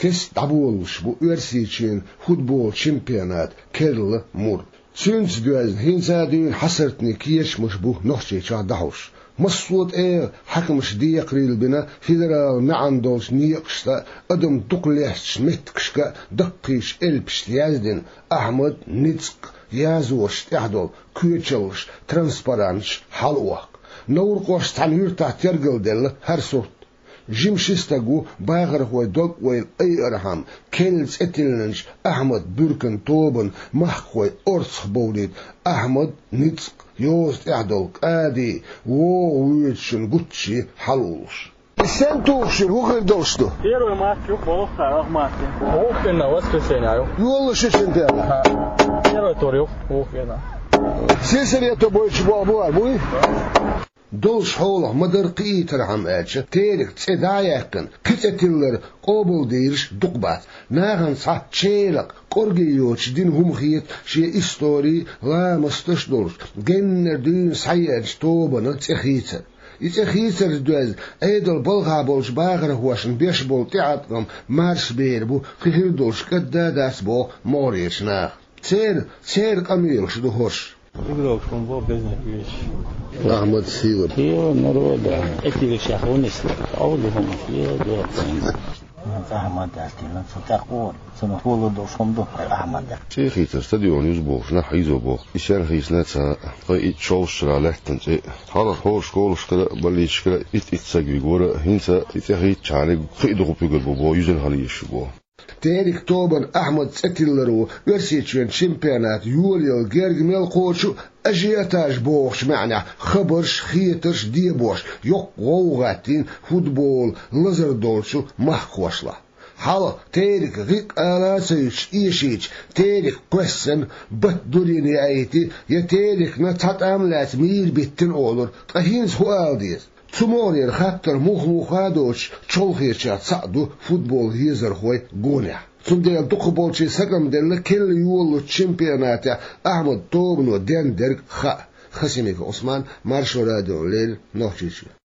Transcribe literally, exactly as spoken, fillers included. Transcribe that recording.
كس دابولش بو ارسيچين فوتبول شامبيونات كيرل مور سونس دوز هينزادين حسرتني كيش مش بو نوشي چا دهوش مصوت ايه حكمش ديق ريل بنا فيدرال معندولش نيقشتا ادم دقليش متكشكا دقيش البش يازدن احمد نيتسك يازوش تحدول كيوتشلش ترانسبارانش حلوق نور قوش تنوير تحت يرقل دل هر صوت جيم شيستاغو باغر هو دوغ ويل اي ارهام كيلز اتلنش احمد بوركن توبن محكوي اورس بوليد احمد نيتسك يوست اعدولك ادي وو ويتشن غوتشي حلوش Сентуши, вухай долсту. Первый матч был в матче. Охина, воскресенье. Юлу шишентера. Первый тур, охина. Сесерия то больше бабуар, буй? Долш хола, мадырқи тирхам әчі, терік цедаяқын, кітетілер қобыл дейріш дұқбат. Нағын сат чейлік, қорги йоч, дин хумхиет, ше истории, ла мастыш долш. Геннер дүйін сайяч тобаны цехитер. يتخيسر دوز ايدل بلغا بولش باغر هواشن بيش بول تعطم مارش بيربو خير دولش كدا داس بو موريش ناخ تير تير قميل شدو هوش игрок он был без них احمد سيور هي народа эти шахунис аулихом هي ده أحمد أستيلان ستقول سنقول دوشهم دو أحمد شيخي تستديون يزبوش نحيزو بو إشان خيس نتسا قايت شوش رالحتن شيء حالا هور شكولش كلا بليش كلا إت إتساقي قورا هنسا إتخيت شاني خيدو بيقل بو يزن هليش بو تاريخ توبن أحمد ستيلرو ورسيتشين شامبيونات يوليو جيرجميل قوتشو أجيتاج بوش معنى خبرش خيترش ديبوش يق غوغاتين فوتبول لزر دولشو محكوشلا حالا تاريخ غيق آلاسيش إيشيش تاريخ قسن بطدوريني آيتي يا تاريخ نتحط عملات مير بيتن أولر تهينز هو آلديز تمورير خاطر مخ مخادوش تشولخيشات صعدو فوتبول هيزر خوي غونيا تندل دقبولشي سقم دل كل يولو تشامبيونات احمد توبنو دين درك خا خسيميك عثمان مارشو راديو ليل نوتشيشي